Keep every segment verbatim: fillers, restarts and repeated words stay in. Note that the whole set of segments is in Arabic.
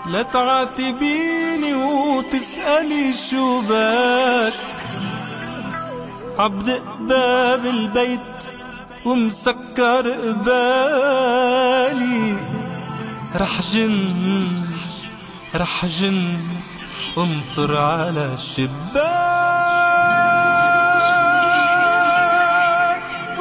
لا تعاتبيني وتسألي شو بك، عبدق باب البيت ومسكر قبالي، رح جن رح جن انطر على الشباك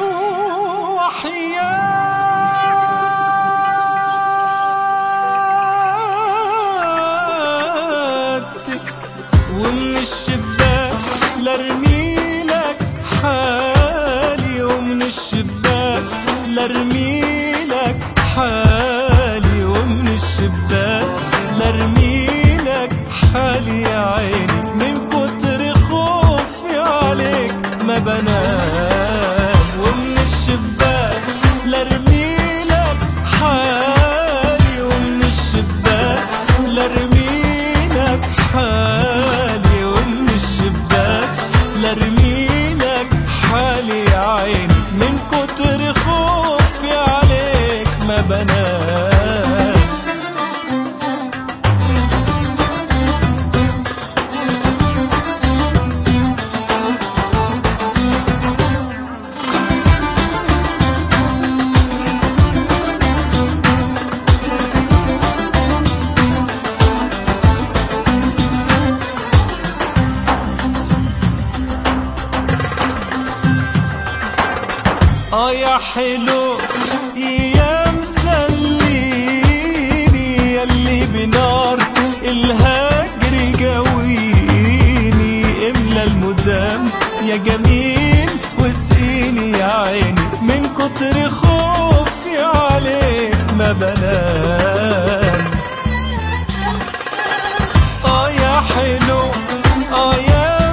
وحياتك، ومن الشباك لارمي لك حالي، ومن الشباك لارمي لك حالي، ومن الشباك لارمي لك حالي يا عيني، من كتر خوفي عليك ما بنام، ومن الشباك لارمي لك حالي، ومن الشباك لارمي لك حالي، ومن الشباك لارمي لك حالي يا عيني، من كتر خوفي عليك ما بنام. آه يا حلو يا مسليني، ياللي بنار الهجر جويني، املى المدام يا جميل واسقيني يا عيني، من كتر خوفي عليك ما بنام. آه يا حلو آه يا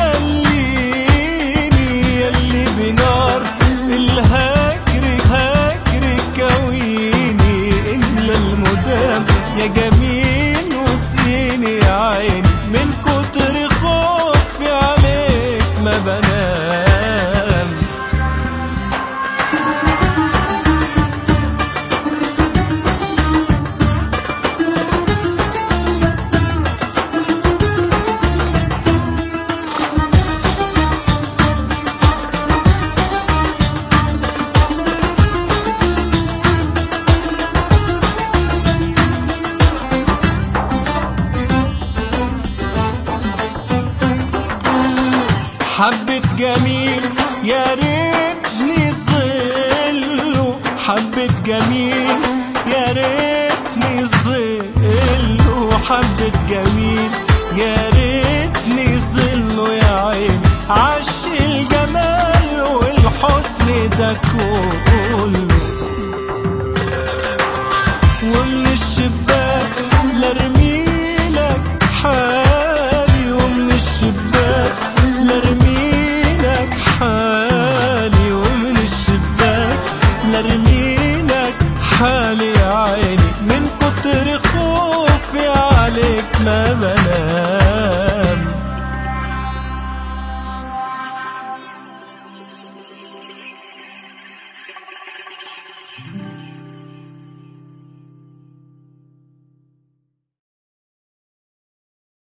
مسليني، ياللي بنار الهجر هجر كويني، املى المدام يا جميل واسقيني يا عيني، من كتر خوفي عليك ما بنام. حبة جميل يا ريتني ظله، حبة جميل يا ريتني ظله، حبة جميل يا ريتني ظله يا عيني، عش الجمال والحسن ده كله.